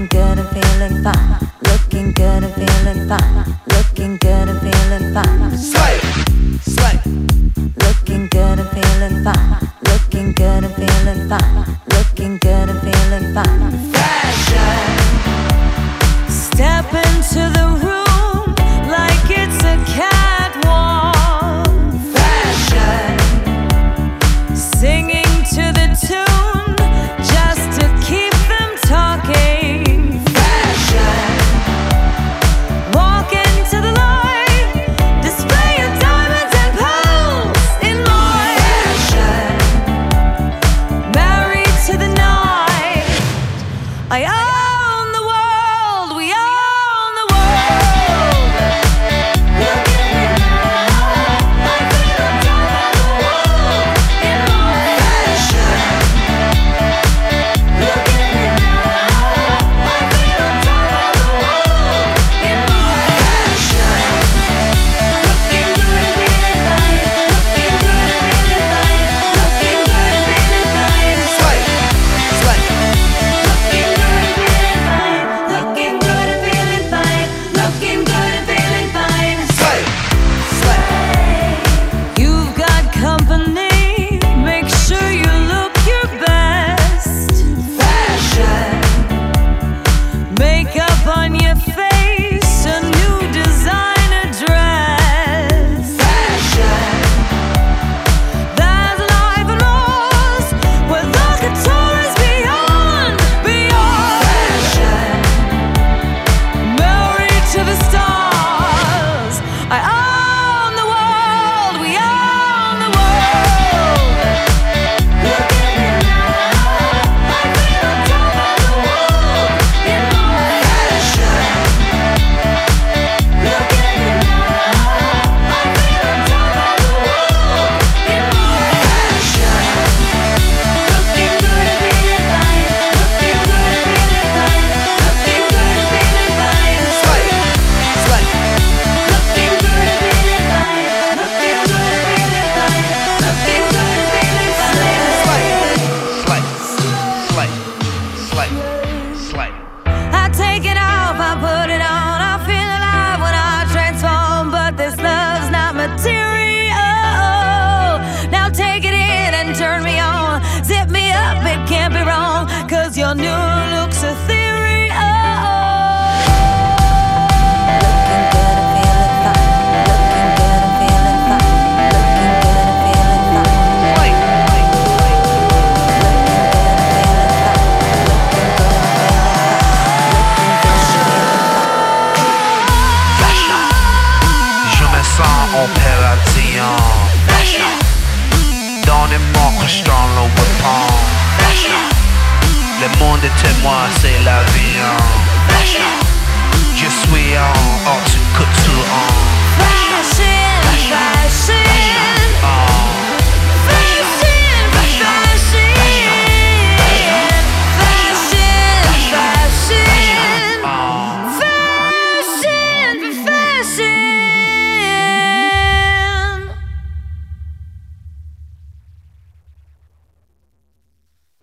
Looking good and feeling fine. Looking good and feeling fine. Looking good and feeling fine. Slay, slay. Looking good and feeling fine. Looking good and feeling fine. Looking good and feeling fine. Fashion. Step into the room like it's a catwalk. Fashion. Singing to the tune just to keep them talking. Fashion. Walk into the light, display your diamonds and pearls in mine. Fashion. Married to the night, I own the world, we own the world. Look at me now, I feel on top of the world in my Fashion. Look at me now, I feel on top of the world in my Fashion. Looking good and feeling fine. Looking good and feeling fine. Looking good and feeling fine. Slay, slay. Looking good and feeling fine. Looking good and feeling fine. Looking good and feeling fine. Slay, slay. You've got company. Make sure you look your best. Fashion. Makeup on your face. A new designer dress. Fashion. There's life and Mars where the couture is beyond, beyond. Fashion. Married to the stars, I own the world, we own the world. Look at me now, I feel on top of the world in my Fashion. Look at me now, I feel on top of the world in my Fashion. Looking good and feeling fine. Looking good and feeling fine. Looking good and feeling fine. Slay, slay. Looking good and feeling fine. Looking good and feeling fine. Looking good and feeling fine. Slay, slay, slay, slay, slay. I take it off, I put it on. I feel alive when I transform, but this love's not material. Now take it in and turn me on. Zip me up, it can't be wrong, 'cause your new look's ethereal. Looking good and feeling fine. Looking good and feeling fine. Looking good and feeling fine. Slay, slay, slay. Fashion. Je me sens en paradis. Fashion. Donnez-moi que je t'en le weapon. Fashion. Le monde est témoin, c'est la vie. Fashion. Je suis en haute couture. Fashion. Fashion, fashion.